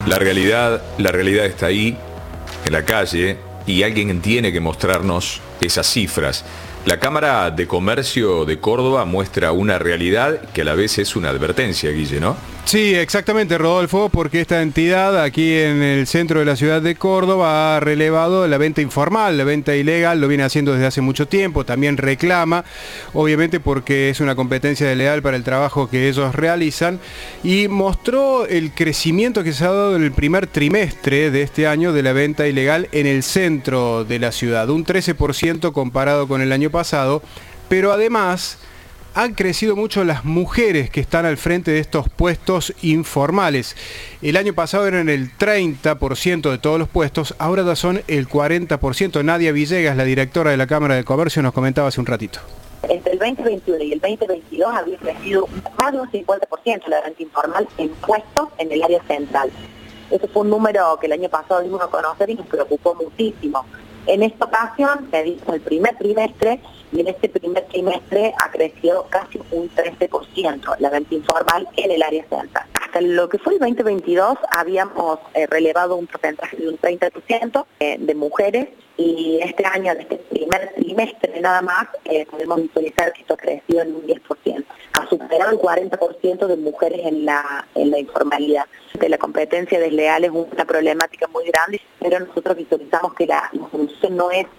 La realidad está ahí, en la calle, y alguien tiene que mostrarnos esas cifras. La Cámara de Comercio de Córdoba muestra una realidad que a la vez es una advertencia, Guille, ¿no? Sí, exactamente, Rodolfo, porque esta entidad aquí en el centro de la ciudad de Córdoba ha relevado la venta informal, la venta ilegal, lo viene haciendo desde hace mucho tiempo, también reclama, obviamente porque es una competencia desleal para el trabajo que ellos realizan, y mostró el crecimiento que se ha dado en el primer trimestre de este año de la venta ilegal en el centro de la ciudad, un 13% comparado con el año pasado, pero además han crecido mucho las mujeres que están al frente de estos puestos informales. El año pasado eran el 30% de todos los puestos, ahora ya son el 40%. Nadia Villegas, la directora de la Cámara de Comercio, nos comentaba hace un ratito. Entre el 2021 y el 2022 había crecido más de un 50% la venta informal en puestos en el área central. Ese fue un número que el año pasado dimos a conocer y nos preocupó muchísimo. En esta ocasión se dijo el primer trimestre, y en este primer trimestre ha crecido casi un 13% la venta informal en el área central. Hasta lo que fue el 2022 habíamos relevado un porcentaje de un 30% de mujeres, y este año, en este primer trimestre nada más, podemos visualizar que esto ha crecido en un 10%. Ha superado el 40% de mujeres en la informalidad. La competencia desleal es una problemática muy grande, pero nosotros visualizamos que la solución no es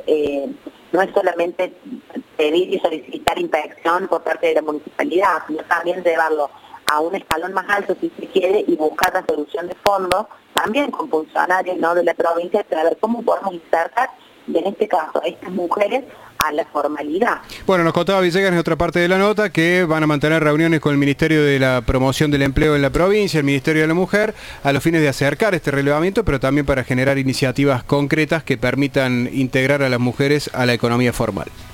solamente pedir y solicitar inspección por parte de la municipalidad, sino también llevarlo a un escalón más alto, si se quiere, y buscar la solución de fondo, también con funcionarios, ¿no?, de la provincia, para ver cómo podemos insertar, y en este caso, a estas mujeres a la formalidad. Bueno, nos contaba Villegas en otra parte de la nota que van a mantener reuniones con el Ministerio de la Promoción del Empleo en la provincia, el Ministerio de la Mujer, a los fines de acercar este relevamiento, pero también para generar iniciativas concretas que permitan integrar a las mujeres a la economía formal.